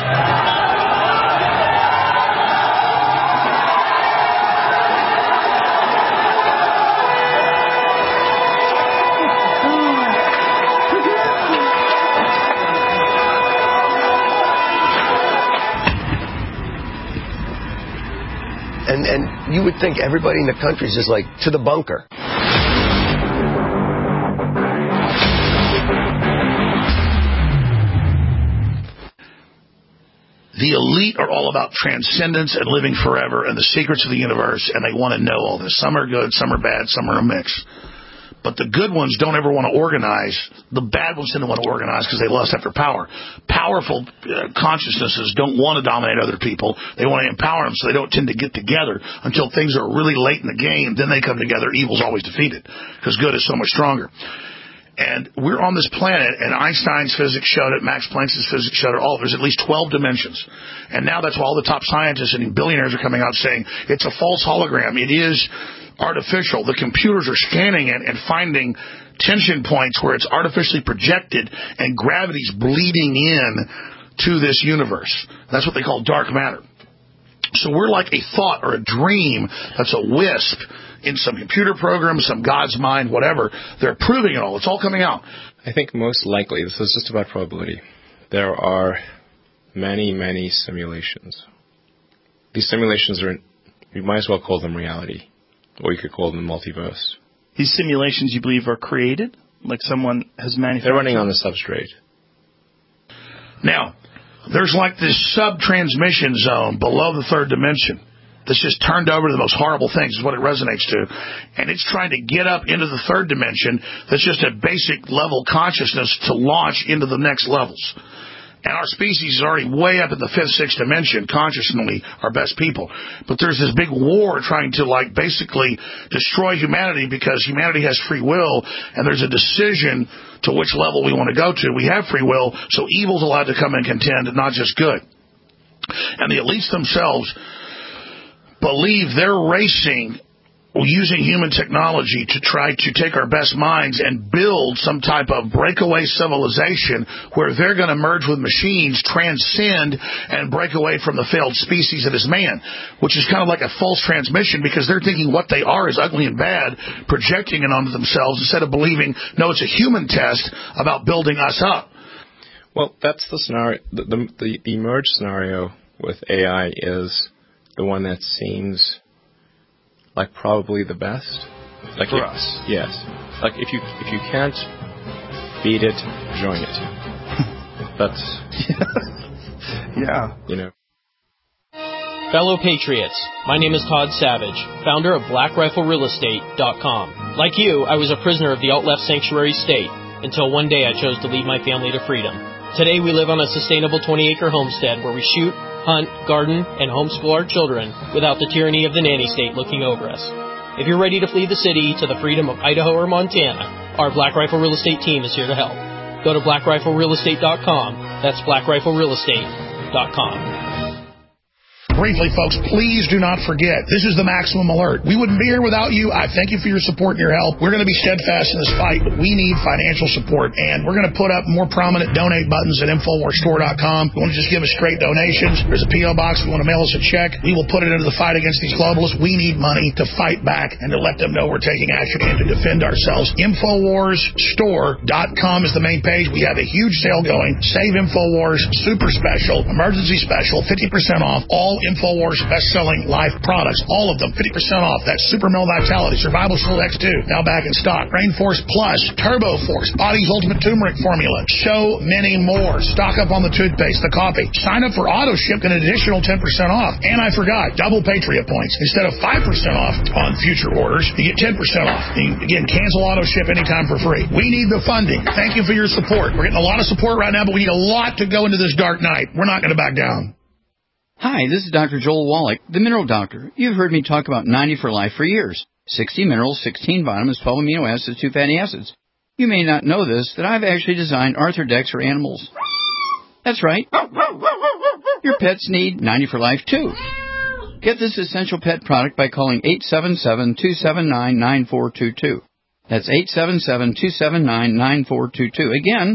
You would think everybody in the country is just like, to the bunker. The elite are all about transcendence and living forever and the secrets of the universe, and they want to know all this. Some are good, some are bad, some are a mix. But the good ones don't ever want to organize. The bad ones tend to want to organize because they lust after power. Powerful consciousnesses don't want to dominate other people. They want to empower them, so they don't tend to get together until things are really late in the game. Then they come together. Evil's always defeated because good is so much stronger. And we're on this planet, and Einstein's physics showed it, Max Planck's physics showed it, there's at least 12 dimensions. And now that's why all the top scientists and billionaires are coming out saying it's a false hologram. It is artificial. The computers are scanning it and finding tension points where it's artificially projected and gravity's bleeding in to this universe. That's what they call dark matter. So we're like a thought or a dream that's a wisp in some computer program, some God's mind, whatever. They're proving it all. It's all coming out. I think most likely, this is just about probability, there are many, many simulations. These simulations are, you might as well call them reality, or you could call them multiverse. These simulations, you believe, are created? Like someone has manufactured? They're running on the substrate. Now, there's like this sub-transmission zone below the third dimension that's just turned over to the most horrible things is what it resonates to. And it's trying to get up into the third dimension that's just a basic level consciousness to launch into the next levels. And our species is already way up in the fifth, sixth dimension, consciously, our best people. But there's this big war trying to, like, basically destroy humanity because humanity has free will, and there's a decision to which level we want to go to. We have free will, so evil's allowed to come and contend, and not just good. And the elites themselves believe they're racing using human technology to try to take our best minds and build some type of breakaway civilization where they're going to merge with machines, transcend, and break away from the failed species that is man, which is kind of like a false transmission because they're thinking what they are is ugly and bad, projecting it onto themselves instead of believing, no, it's a human test about building us up. Well, that's the scenario. The merge scenario with AI is the one that seems like probably the best. Like for us. Yes. Like if you can't beat it, join it. That's yeah. You know. Fellow Patriots, my name is Todd Savage, founder of BlackRifleRealEstate.com. Like you, I was a prisoner of the alt-left sanctuary state until one day I chose to lead my family to freedom. Today we live on a sustainable 20-acre homestead where we shoot, hunt, garden, and homeschool our children without the tyranny of the nanny state looking over us. If you're ready to flee the city to the freedom of Idaho or Montana, our Black Rifle Real Estate team is here to help. Go to BlackRifleRealEstate.com. That's BlackRifleRealEstate.com. Briefly, folks, please do not forget, this is the Maximum Alert. We wouldn't be here without you. I thank you for your support and your help. We're going to be steadfast in this fight, but we need financial support, and we're going to put up more prominent donate buttons at InfoWarsStore.com. If you want to just give us straight donations, there's a P.O. box. If you want to mail us a check, we will put it into the fight against these globalists. We need money to fight back and to let them know we're taking action and to defend ourselves. InfoWarsStore.com is the main page. We have a huge sale going. Save InfoWars, super special, emergency special, 50% off, all InfoWars best-selling life products. All of them, 50% off. That's Super Male Vitality, Survival Shield X2, now back in stock. Rainforce Plus, Turbo Force, Body's Ultimate Turmeric Formula. So many more. Stock up on the toothpaste, the coffee. Sign up for auto ship and an additional 10% off. And I forgot, double Patriot points. Instead of 5% off on future orders, you get 10% off. And again, cancel auto ship anytime for free. We need the funding. Thank you for your support. We're getting a lot of support right now, but we need a lot to go into this dark night. We're not going to back down. Hi, this is Dr. Joel Wallach, the Mineral Doctor. You've heard me talk about 90 for Life for years. 60 minerals, 16 vitamins, 12 amino acids, 2 fatty acids. You may not know this, that I've actually designed Arthrodex for animals. That's right. Your pets need 90 for Life, too. Get this essential pet product by calling 877-279-9422. That's 877-279-9422. Again,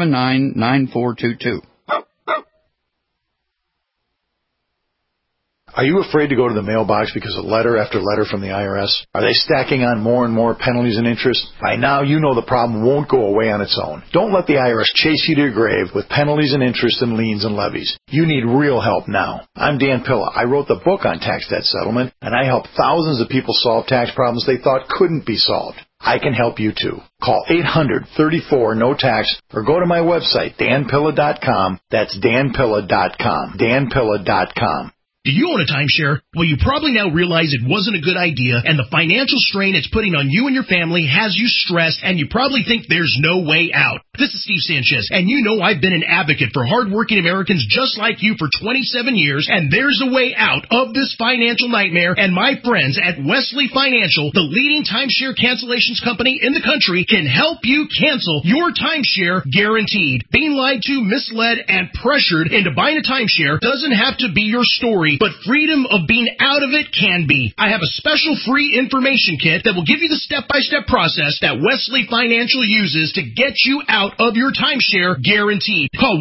877-279-9422. Are you afraid to go to the mailbox because of letter after letter from the IRS? Are they stacking on more and more penalties and interest? By now, you know the problem won't go away on its own. Don't let the IRS chase you to your grave with penalties and interest and liens and levies. You need real help now. I'm Dan Pilla. I wrote the book on tax debt settlement, and I help thousands of people solve tax problems they thought couldn't be solved. I can help you too. Call 800-34-NO-TAX or go to my website, danpilla.com. That's danpilla.com. danpilla.com. Do you own a timeshare? Well, you probably now realize it wasn't a good idea, and the financial strain it's putting on you and your family has you stressed, and you probably think there's no way out. This is Steve Sanchez, and you know I've been an advocate for hardworking Americans just like you for 27 years, and there's a way out of this financial nightmare, and my friends at Wesley Financial, the leading timeshare cancellations company in the country, can help you cancel your timeshare guaranteed. Being lied to, misled, and pressured into buying a timeshare doesn't have to be your story, but freedom of being out of it can be. I have a special free information kit that will give you the step-by-step process that Wesley Financial uses to get you out of your timeshare guaranteed. Call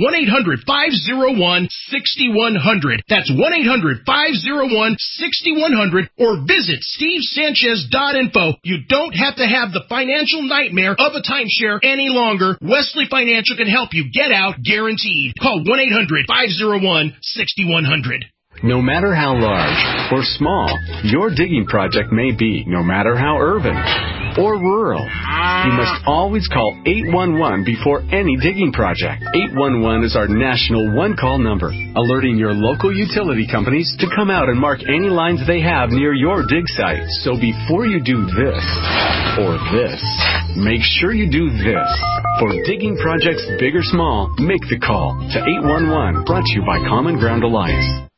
1-800-501-6100. That's 1-800-501-6100 or visit stevesanchez.info. You don't have to have the financial nightmare of a timeshare any longer. Wesley Financial can help you get out guaranteed. Call 1-800-501-6100. No matter how large or small your digging project may be, no matter how urban or rural, you must always call 811 before any digging project. 811 is our national one-call number, alerting your local utility companies to come out and mark any lines they have near your dig site. So before you do this or this, make sure you do this. For digging projects big or small, make the call to 811, brought to you by Common Ground Alliance.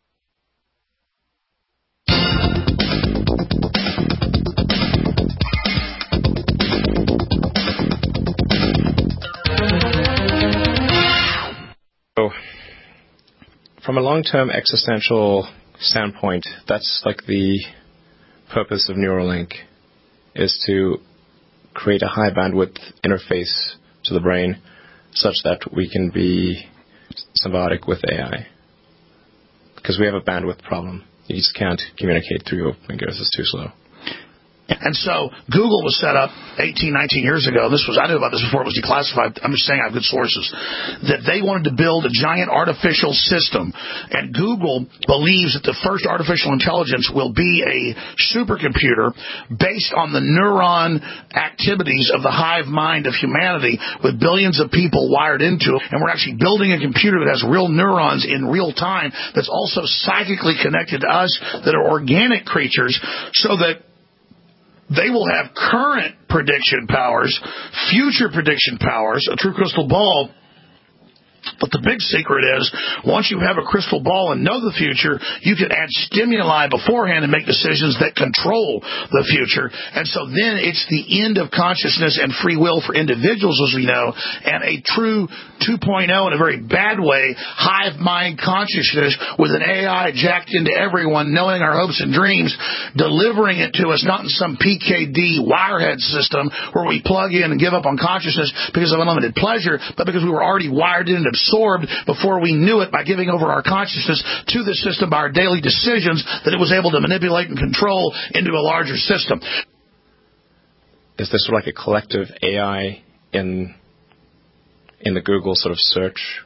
So, from a long-term existential standpoint, that's like the purpose of Neuralink, is to create a high bandwidth interface to the brain such that we can be symbiotic with AI. Because we have a bandwidth problem. You just can't communicate through your fingers. It's too slow. And so Google was set up 18, 19 years ago. I knew about this before it was declassified. I'm just saying I have good sources. That they wanted to build a giant artificial system. And Google believes that the first artificial intelligence will be a supercomputer based on the neuron activities of the hive mind of humanity with billions of people wired into it. And we're actually building a computer that has real neurons in real time that's also psychically connected to us, that are organic creatures, so that they will have current prediction powers, future prediction powers, a true crystal ball. But the big secret is, once you have a crystal ball and know the future, you can add stimuli beforehand and make decisions that control the future. And so then it's the end of consciousness and free will for individuals, as we know, and a true 2.0 in a very bad way, hive mind consciousness with an AI jacked into everyone, knowing our hopes and dreams, delivering it to us, not in some PKD wirehead system where we plug in and give up on consciousness because of unlimited pleasure, but because we were already wired in and absorbed before we knew it by giving over our consciousness to the system by our daily decisions that it was able to manipulate and control into a larger system. Is this like a collective AI in the Google sort of search,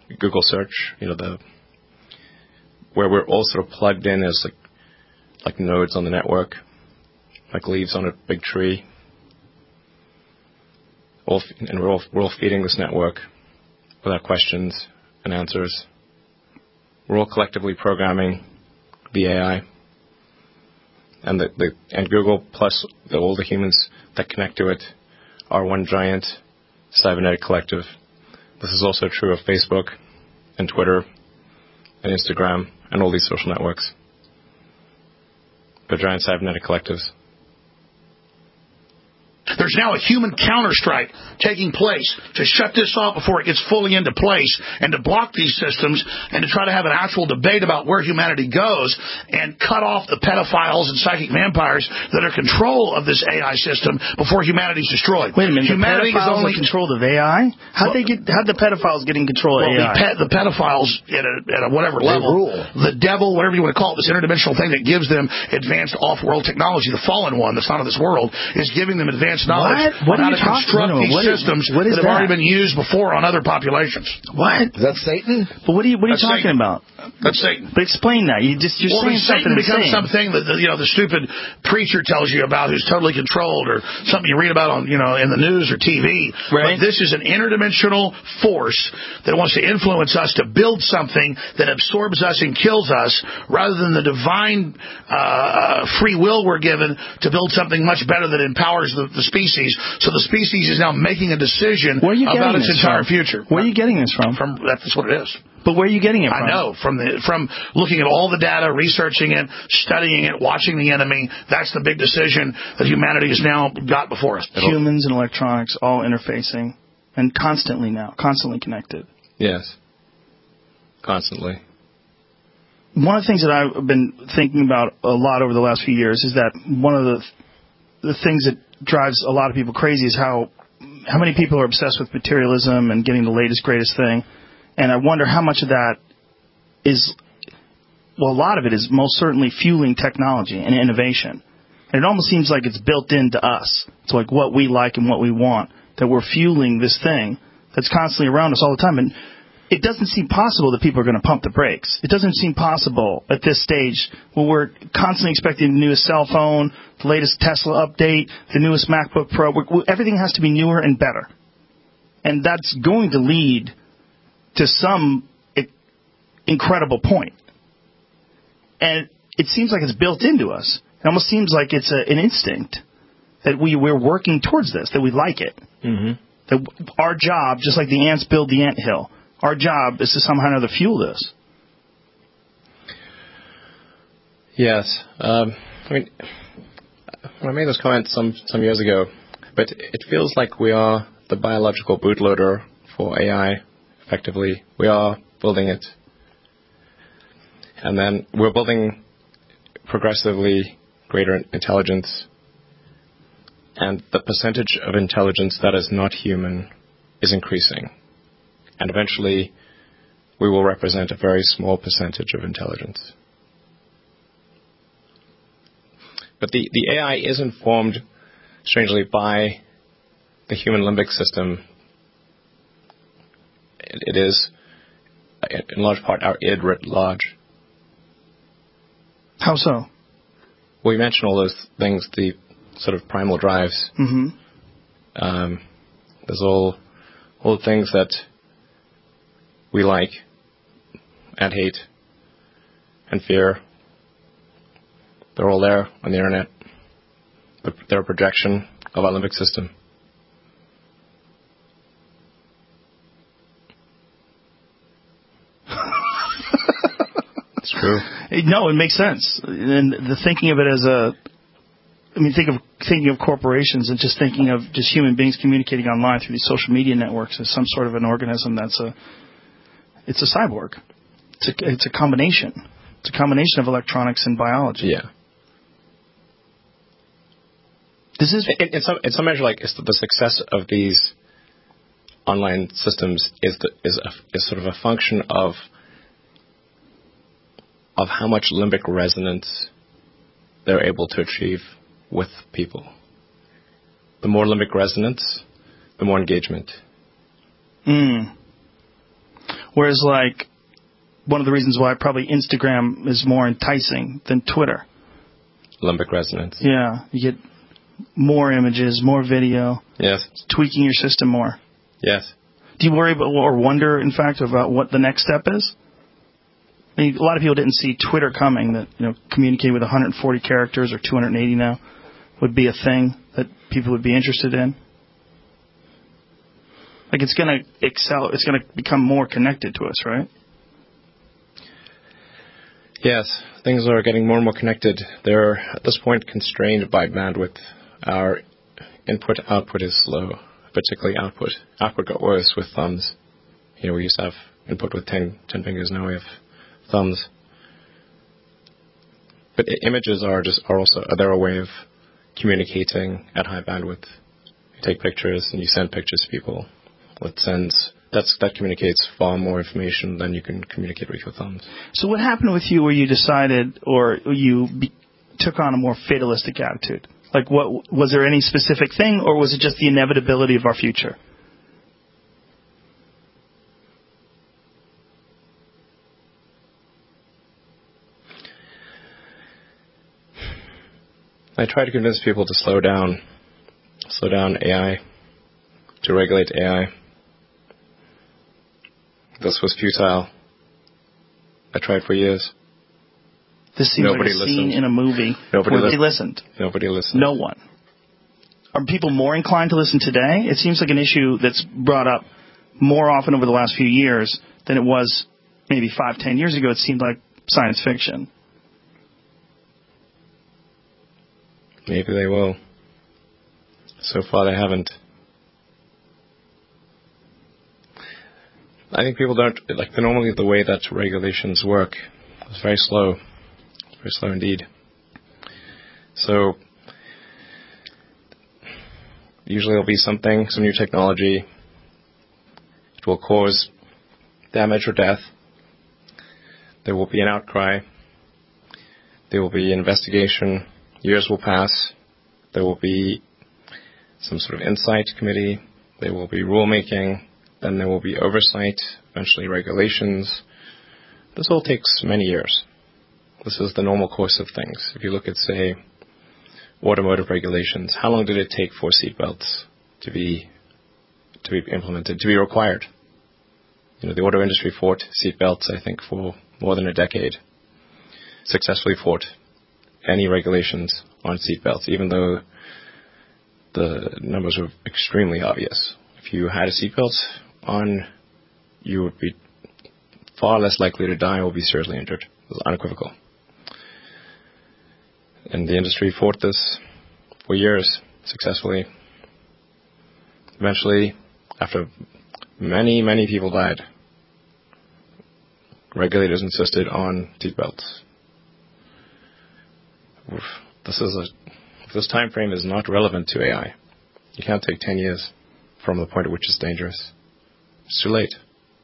where we're all sort of plugged in as like nodes on the network, like leaves on a big tree, and we're all feeding this network without questions and answers. We're all collectively programming the AI, and and Google plus all the humans that connect to it are one giant cybernetic collective. This is also true of Facebook and Twitter and Instagram and all these social networks. They're giant cybernetic collectives. There's now a human counterstrike taking place to shut this off before it gets fully into place and to block these systems and to try to have an actual debate about where humanity goes and cut off the pedophiles and psychic vampires that are in control of this AI system before humanity's destroyed. Wait a minute, humanity the pedophiles is only in control of AI? How'd the pedophiles get in control of AI? The pedophiles at a whatever level, the devil, whatever you want to call it, this interdimensional thing that gives them advanced off-world technology, the fallen one that's not of this world, is giving them advanced knowledge on how to construct these systems that have already been used before on other populations. What? Is that Satan? But what are you talking about? That's Satan. But explain that. You're saying Satan something becomes insane. something that the stupid preacher tells you about, who's totally controlled, or something you read about on in the news or TV. Right. But this is an interdimensional force that wants to influence us to build something that absorbs us and kills us, rather than the divine free will we're given to build something much better that empowers the species. So the species is now making a decision about its entire future. Where are you getting this from? That's what it is. But where are you getting it from? I know, from looking at all the data, researching it, studying it, watching the enemy. That's the big decision that humanity has now got before us. Humans and electronics all interfacing, and constantly connected. Yes. Constantly. One of the things that I've been thinking about a lot over the last few years is that one of the things that drives a lot of people crazy is how many people are obsessed with materialism and getting the latest, greatest thing. And I wonder how much of that is, a lot of it is most certainly fueling technology and innovation. And it almost seems like it's built into us. It's like what we like and what we want, that we're fueling this thing that's constantly around us all the time. And it doesn't seem possible that people are going to pump the brakes. It doesn't seem possible at this stage where we're constantly expecting the newest cell phone, the latest Tesla update, the newest MacBook Pro. Everything has to be newer and better. And that's going to lead to some incredible point. And it seems like it's built into us. It almost seems like it's an instinct that we're working towards this, that we like it. Mm-hmm. That our job, just like the ants build the anthill, our job is to somehow or another fuel this. Yes. I made this comment some years ago, but it feels like we are the biological bootloader for AI. Effectively, we are building it. And then we're building progressively greater intelligence. And the percentage of intelligence that is not human is increasing. And eventually, we will represent a very small percentage of intelligence. But the AI is informed, strangely, by the human limbic system. It is, in large part, our id writ large. How so? We mentioned all those things, the sort of primal drives. Mm-hmm. There's all the things that we like and hate and fear. They're all there on the internet. They're a projection of our limbic system. It's true. No, it makes sense. And the thinking of it as thinking of corporations and just thinking of just human beings communicating online through these social media networks as some sort of an organism it's a cyborg. It's a combination. It's a combination of electronics and biology. Yeah. This is in some measure, like, is the success of these online systems is sort of a function of how much limbic resonance they're able to achieve with people. The more limbic resonance, the more engagement. Whereas, like, one of the reasons why probably Instagram is more enticing than Twitter. Limbic resonance. Yeah, you get more images, more video. Yes. It's tweaking your system more. Yes. Do you worry about or wonder, in fact, about what the next step is? I mean, a lot of people didn't see Twitter coming, that communicating with 140 characters or 280 now would be a thing that people would be interested in. Like, it's going to excel. It's going to become more connected to us, right? Yes, things are getting more and more connected. They're, at this point, constrained by bandwidth. Our input-output is slow, particularly output. Output got worse with thumbs. We used to have input with 10 fingers, now we have thumbs. But images they're a way of communicating at high bandwidth. You take pictures and you send pictures to people. That communicates far more information than you can communicate with your thumbs. So what happened with you where you decided, or you took on a more fatalistic attitude? Like, was there any specific thing, or was it just the inevitability of our future? I try to convince people to slow down AI, to regulate AI. This was futile. I tried for years. This seems like a scene in a movie where they listened. Nobody listened. No one. Are people more inclined to listen today? It seems like an issue that's brought up more often over the last few years than it was maybe 5-10 years ago. It seemed like science fiction. Maybe they will. So far they haven't. I think people don't, normally the way that regulations work is very slow. Very slow indeed. So, usually there'll be some new technology. It will cause damage or death. There will be an outcry. There will be an investigation. Years will pass. There will be some sort of insight committee. There will be rulemaking. Then there will be oversight, eventually regulations. This all takes many years. This is the normal course of things. If you look at, say, automotive regulations, how long did it take for seatbelts to be implemented, to be required? The auto industry fought seatbelts, I think, for more than a decade. Successfully fought any regulations on seatbelts, even though the numbers were extremely obvious. If you had a seatbelt on, you would be far less likely to die or be seriously injured. It was unequivocal. And the industry fought this for years, successfully. Eventually, after many, many people died, regulators insisted on seatbelts. This time frame is not relevant to AI. You can't take 10 years from the point at which it's dangerous. It's too late.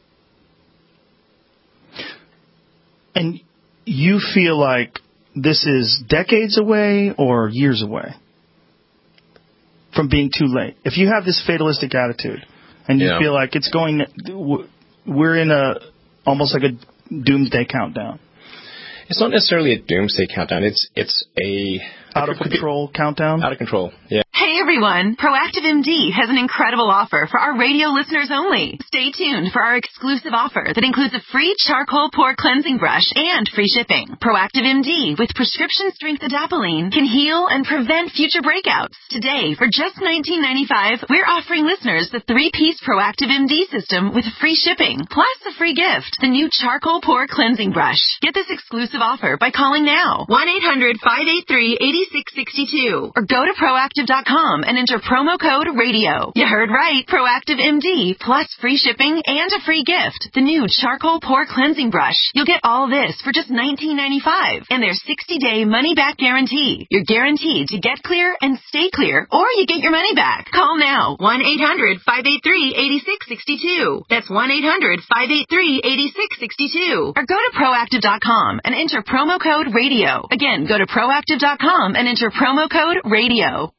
And you feel like this is decades away or years away from being too late? If you have this fatalistic attitude and you feel like it's we're in almost like a doomsday countdown. It's not necessarily a doomsday countdown. It's a out of control countdown. Out of control. Yeah. Hey everyone, Proactive MD has an incredible offer for our radio listeners only. Stay tuned for our exclusive offer that includes a free charcoal pore cleansing brush and free shipping. Proactive MD with prescription strength adapalene can heal and prevent future breakouts. Today, for just $19.95, we're offering listeners the 3-piece Proactive MD system with free shipping, plus a free gift, the new charcoal pore cleansing brush. Get this exclusive offer by calling now, 1-800-583-8662, or go to proactive.com and enter promo code RADIO. You heard right. Proactive MD plus free shipping and a free gift. The new charcoal pore cleansing brush. You'll get all this for just $19.95 and their 60-day money-back guarantee. You're guaranteed to get clear and stay clear, or you get your money back. Call now. 1-800-583-8662. That's 1-800-583-8662. Or go to proactive.com and enter promo code RADIO. Again, go to proactive.com and enter promo code RADIO.